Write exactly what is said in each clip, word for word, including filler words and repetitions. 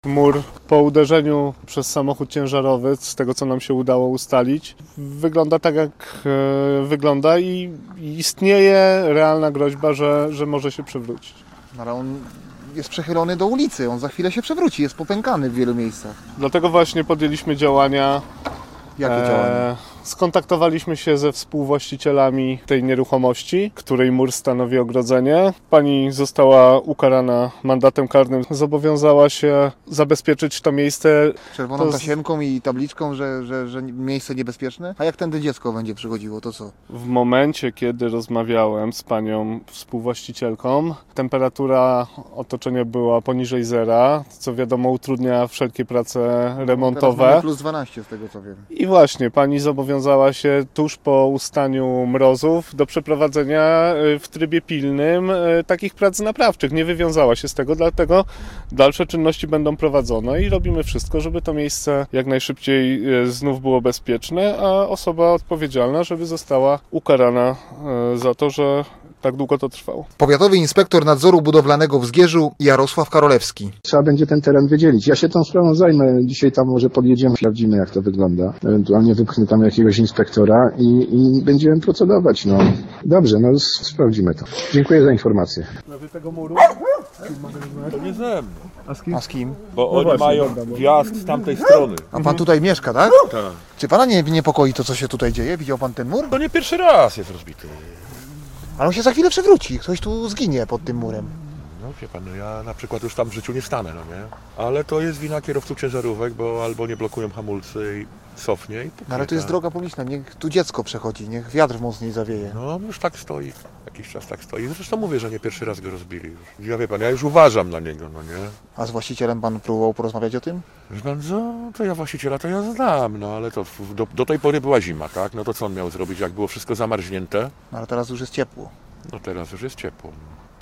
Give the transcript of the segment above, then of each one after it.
Mur po uderzeniu przez samochód ciężarowy, z tego co nam się udało ustalić, wygląda tak jak e, wygląda i istnieje realna groźba, że, że może się przewrócić. No ale on jest przechylony do ulicy, on za chwilę się przewróci, jest popękany w wielu miejscach. Dlatego właśnie podjęliśmy działania. Jakie działania? Skontaktowaliśmy się ze współwłaścicielami tej nieruchomości, której mur stanowi ogrodzenie. Pani została ukarana mandatem karnym. Zobowiązała się zabezpieczyć to miejsce. Czerwoną to z... tasiemką i tabliczką, że, że, że miejsce niebezpieczne? A jak tędy dziecko będzie przychodziło, to co? W momencie, kiedy rozmawiałem z panią współwłaścicielką, temperatura otoczenia była poniżej zera, co wiadomo utrudnia wszelkie prace remontowe. Teraz mamy plus dwanaście z tego co wiem. I właśnie pani zobowiązała się tuż po ustaniu mrozów do przeprowadzenia w trybie pilnym takich prac naprawczych. Nie wywiązała się z tego, dlatego dalsze czynności będą prowadzone i robimy wszystko, żeby to miejsce jak najszybciej znów było bezpieczne, a osoba odpowiedzialna, żeby została ukarana za to, że tak długo to trwało. Powiatowy inspektor nadzoru budowlanego w Zgierzu Jarosław Karolewski. Trzeba będzie ten teren wydzielić. Ja się tą sprawą zajmę. Dzisiaj tam może podjedziemy, sprawdzimy jak to wygląda. Ewentualnie wypchnę tam jakiegoś inspektora i, i będziemy procedować. No dobrze, no sprawdzimy to. Dziękuję za informację. Tego muru? To nie ze mną, A z kim? A z kim? bo No oni właśnie, mają dobra, bo- wjazd z tamtej strony. A pan tutaj mieszka, tak? Tak. Czy pana nie niepokoi to, co się tutaj dzieje? Widział pan ten mur? To nie pierwszy raz jest rozbity. Ale on się za chwilę przewróci. Ktoś tu zginie pod tym murem. No wie pan, no ja na przykład już tam w życiu nie stanę, no nie? Ale to jest wina kierowców ciężarówek, bo albo nie blokują hamulcy i cofnie i puknie, No ale tu jest tak. droga publiczna. Niech tu dziecko przechodzi. Niech wiatr mocniej zawieje. No już tak stoi, jakiś czas tak stoi. Zresztą mówię, że nie pierwszy raz go rozbili już. Ja wie pan, ja już uważam na niego, no nie? A z właścicielem pan próbował porozmawiać o tym? Wie pan co, to ja właściciela to ja znam, no ale to do, do tej pory była zima, tak? No to co on miał zrobić, jak było wszystko zamarznięte? No ale teraz już jest ciepło. No teraz już jest ciepło.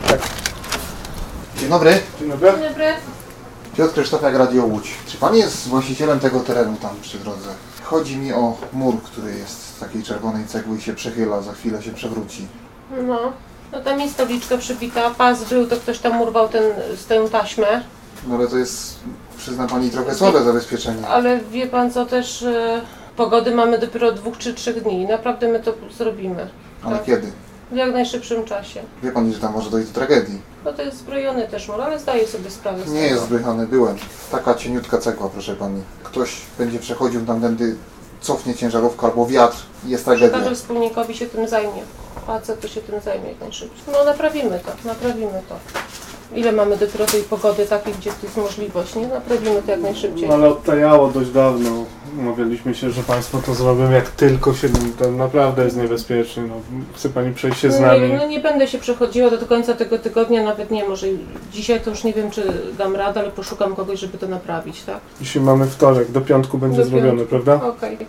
Dzień dobry. Dzień dobry. Dzień dobry. Piotr Krzysztofiak, Radio Łódź. Czy pan jest właścicielem tego terenu tam przy drodze? Chodzi mi o mur, który jest z takiej czerwonej cegły i się przechyla, za chwilę się przewróci. No, no tam jest tabliczka przybita, pas był, to ktoś tam urwał ten, z tę taśmę, No ale to jest, przyzna pani, trochę słabe zabezpieczenie. ale wie pan co, też y, pogody mamy dopiero dwóch czy trzech dni. Naprawdę my to zrobimy. Ale Tak. kiedy? W jak najszybszym czasie. Wie pani, że tam może dojść do tragedii. No to jest zbrojony też mur, ale zdaję sobie sprawę z Nie tego. jest zbychany, byłem. Taka cieniutka cegła, proszę pani. Ktoś będzie przechodził tamtędy, cofnie ciężarówka albo wiatr i jest tragedia. Każdy wspólnikowi się tym zajmie. Facet to się tym zajmie jak najszybciej. No naprawimy to, naprawimy to. Ile mamy dopiero tej pogody takiej, gdzie to jest możliwość, nie? Naprawimy to jak najszybciej. No, ale odtajało dość dawno. Umawialiśmy się, że Państwo to zrobią jak tylko się... To naprawdę jest niebezpieczne. No, chce Pani przejść się z No nami. nie wiem, no nie będę się przechodziła do końca tego tygodnia, nawet nie, może dzisiaj to już nie wiem, czy dam radę, ale poszukam kogoś, żeby to naprawić, tak? Dzisiaj mamy wtorek, do piątku będzie Do zrobione, piątku. prawda? Okej.